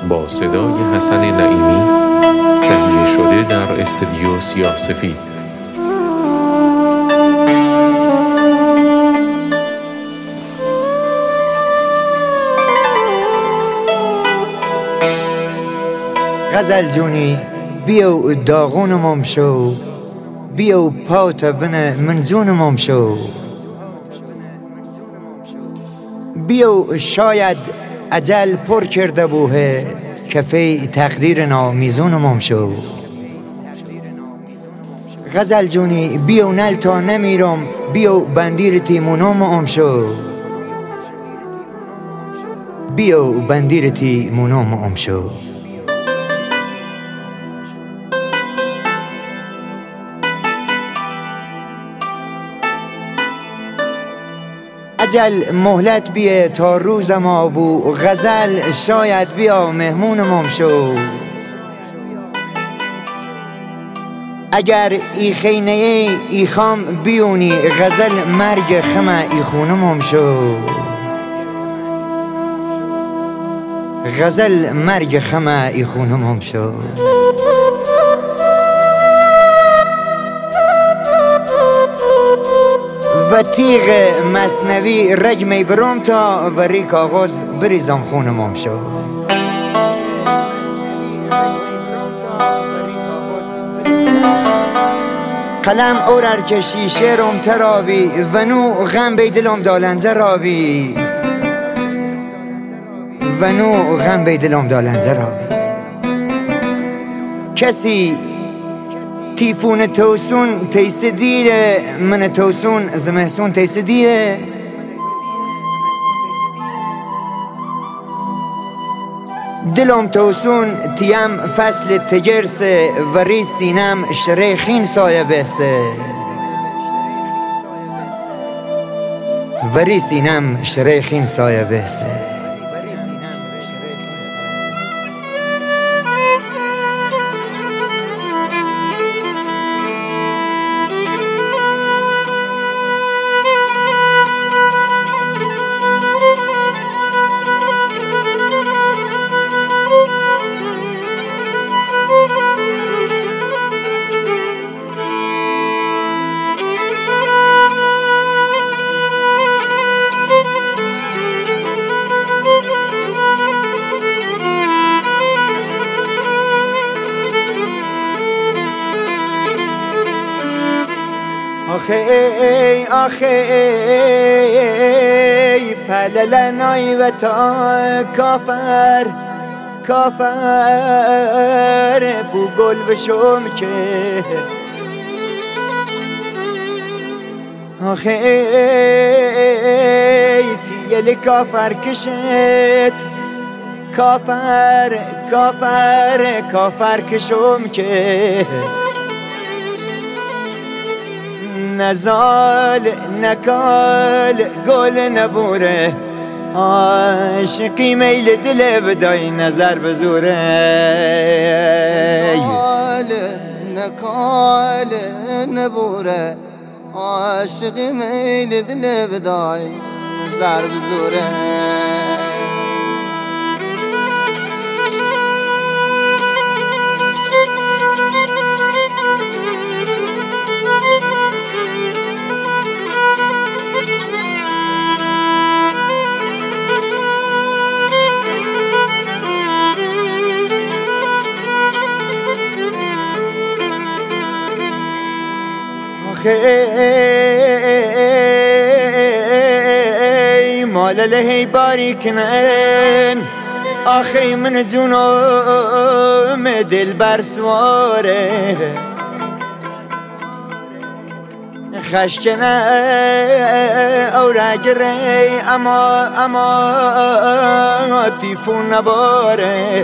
با صدای حسن نعیمی تهیه شده در استودیو سیاه‌سفید. غزل جونی بیو داغونمم شو، بیو پاوت بنه من جونمم شو، بیو شاید اجل پر کرده بوه کفی تقدیر نامیزونمم شو. غزل جونی بیو نل تا نمیرم، بیو بندیر تیمونم شو، بیو بندیر تیمونم شو. اجل مهلت بیه تا روز ما بو، غزل شاید بیا مهمونمم شو. اگر ای خینه ای خام بیونی، غزل مرگ خمه ای خونمم شو، غزل مرگ خمه ای خونمم شو. و تیغ مصنوی رجمی برم تا وری کاغذ بریزم خونمم شو. قلم اورر کشی شعرم ترابی، ونو غم بی دلم دالنزه رابی، ونو غم بی دلم دالنزه رابی. کسی تیفون توسون تیس دیره، من توسون زمهسون تیس دیره. دلم توسون تیم فصل تجرسه، وری سینم شریخین سایه بسه، وری سینم شریخین سایه بسه. آخی آخی پللنای و تا کافر کافر بو گل بشم که. آخی تیل کافر کشت، کافر کافر کافر کشم که. نزال نکال گل نبوره، عاشقی میل دل بدای نظر بزوره. نزال نکال نبوره، عاشقی میل دل بدای نظر بزوره. آخی مال لهی باریکنن، آخی من جونم دل برسواره. خشکنه اورگره اما تیفون نباره.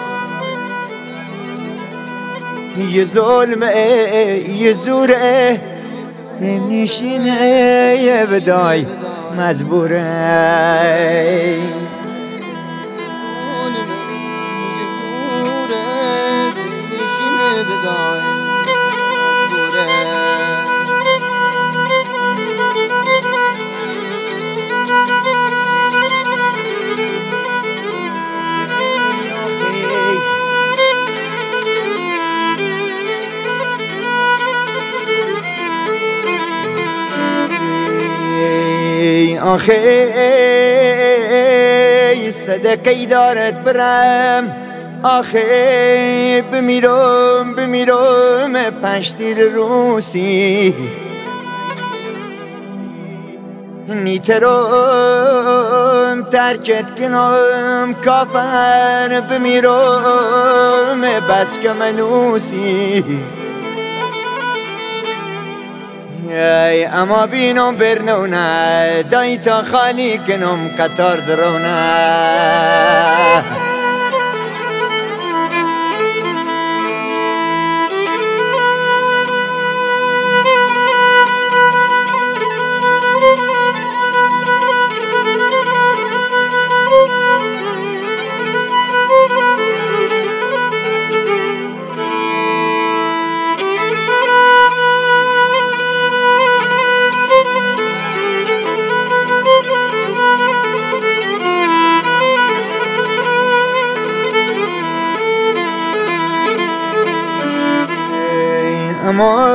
یه ظلمه یه زوره نشینه یه بدای مجبوره. آخه صدقی دارد برم، آخه بمیرم پشتیر روسی، نیترم ترکت کنم کافر، بمیرم بس که ملوسی. اما بینم برنونه دای تا خالی کنم قطار درونه. اما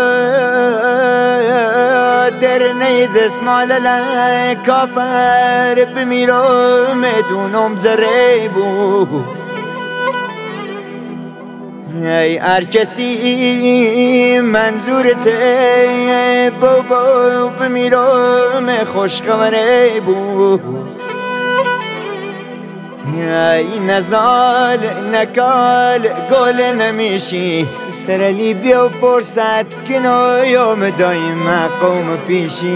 در نید اسمال کافر، بمیرم دونم زریبو. ای هر کسی منظورته بابا، بمیرم خوشخبره بو. ای نزال نکال گل نمیشی، سرلی بیا پرسد کنو یوم دایم قوم پیشی.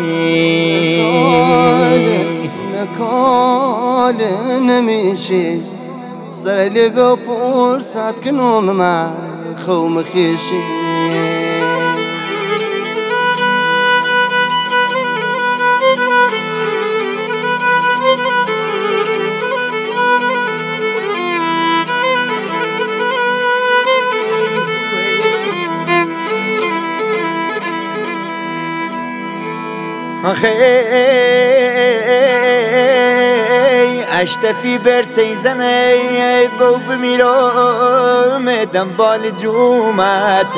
نکال نمیشی، سرلی بیا پرسد کنو من قوم خیشی. آخه اشتفی برسی زنه بو بمیرم دنبال جومت.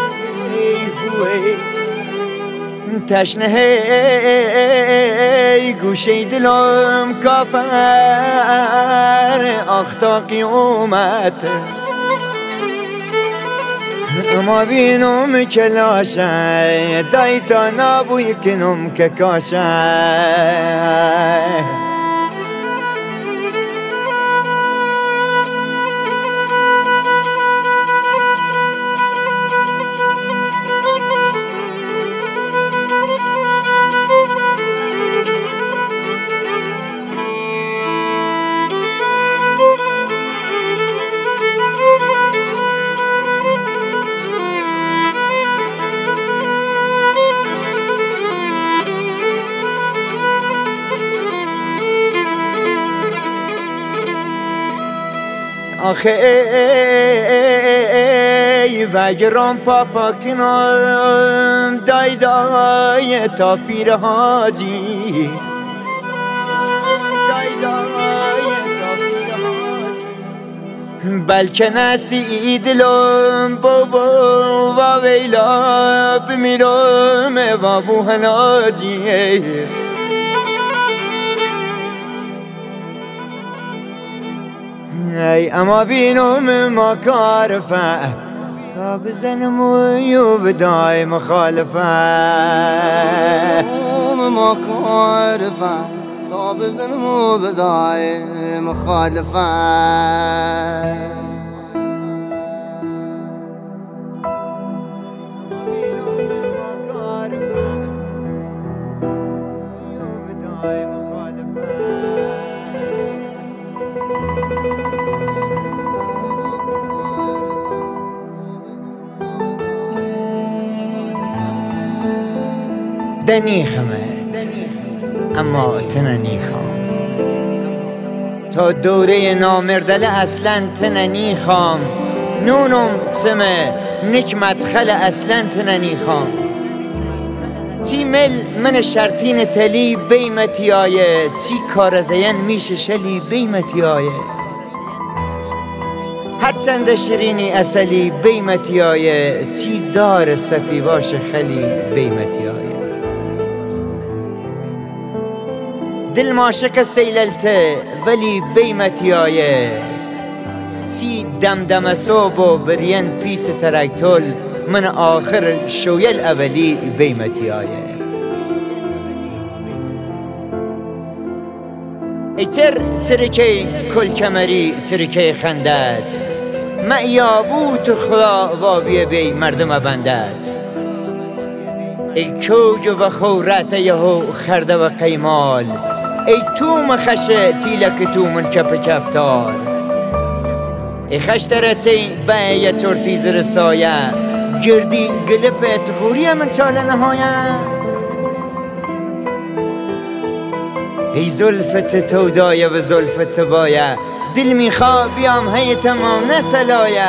تشنه گوشه دلم کافر آختا قیومت. اما بینم که لاشه دای تا نابوی کنم که کاشه. آخه وگرم پاپا کنم دای دای تا پیر حاجی. بلکه نسی دلم بابا و ویلا، بمیرم و بوهناجی. ای اما بینم ما کارفه تا بزنم و بدای مخالفه. ما کارفه تا بزنم و بدای مخالفه. دنیخمت اما تننیخام، تا دوره نامردل اصلا تننیخام. نونم سمه نکمت خل اصلا تننیخام. تی مل من شرطین تلی بیمتی آیه، تی کارزین میشه شلی بیمتی آیه. حدسند شیرینی اصلی بیمتی آیه، تی دار صفی باش خلی بیمتی آیه. دل ماشک سیللته ولی بیمتیایه تی دمدم صوب و برین پیس ترکتل من آخر شویل اولی بیمتیایه ای ترکی کل کمری ترکی خندد معیابوت خدا وابیه بی مردم بندد ای کوج و خورت یهو خرده و قیمال ای تو مخشه تیلک تو من کپ کفتار ای خشترتی بایه تورتیز رسایه گردی گلپت غوری من چاله نهایه ای زلفت تو دایه و زلفت بایه دل میخوا بیام هیتما نسلایه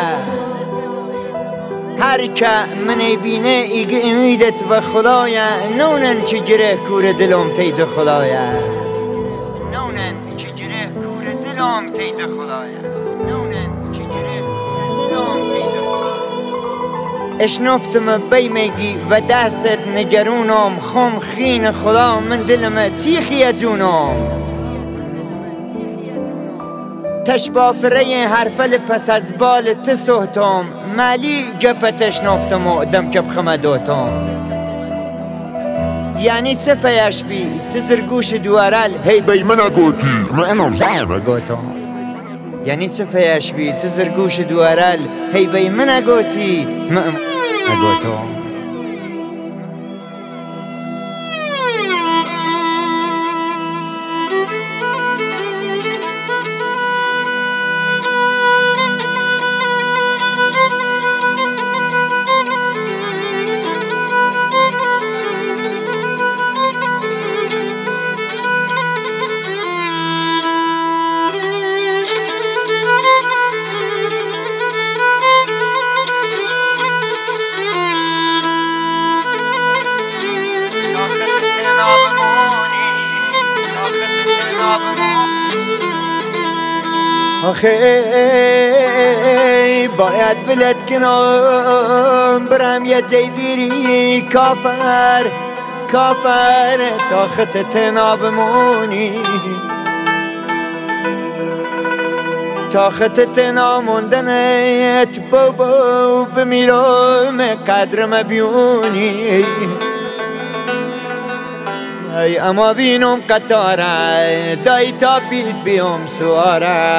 هر که منی بینه ایگه امیدت و خدایه نونن که گره کور دلم تید خدایه نونن که گره کور دلم تید خدایه نونن که گره کور دلم تید خدایه اشنفتم بیمگی و دستت نگرونم خم خین خدا من دلم تیخی جونم تشبافره حرفل پس از بال تسوتم مالی گپتش نفتم و دم کب خمدوتم یعنی چه فیش بی تزرگوش دوارل هی بی منو گوتی منم زعب گوتم یعنی چه فیش بی تزرگوش دوارل هی بی منو گوتی منم گوتم آخه باید ولد کنم برم یه جیدیری کافر تا خطت نابمونی تا خطت ناموندنت بابا بمیرم قدرم بیونی ای اما بینم قطاره دای تا پید بیام سواره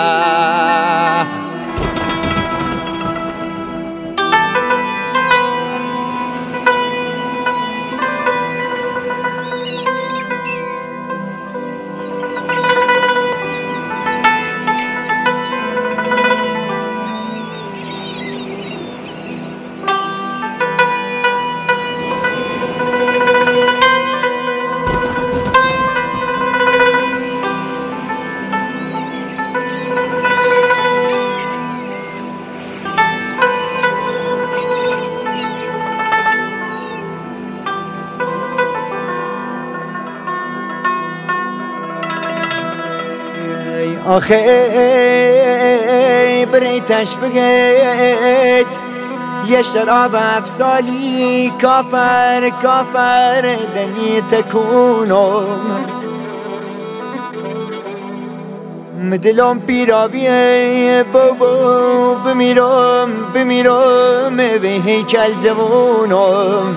آخه بریتش بگید یه شراب افسالی کافر دنی تکونم مدلم پیراویه بابا بمیرم به هیکل جوونم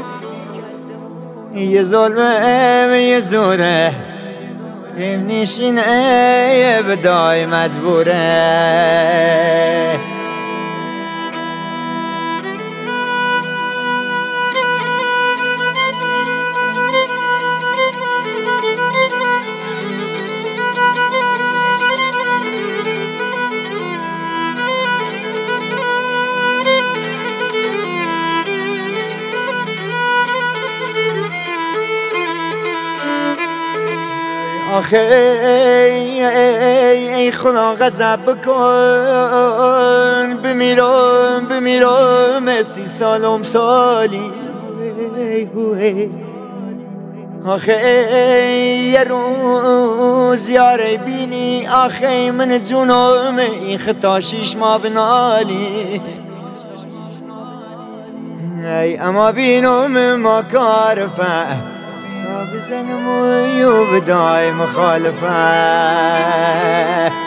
یه ظلمه یه زوره تیم نیشینه بدای مجبوره آخه ای خدا غضب بکن بمیرم 30 سالم سالی آخه یه روز یاره بینی آخه من جونم این خطا 6 ماه بنالی ای اما بینم ما کارفه بزنم و بدای مخالفه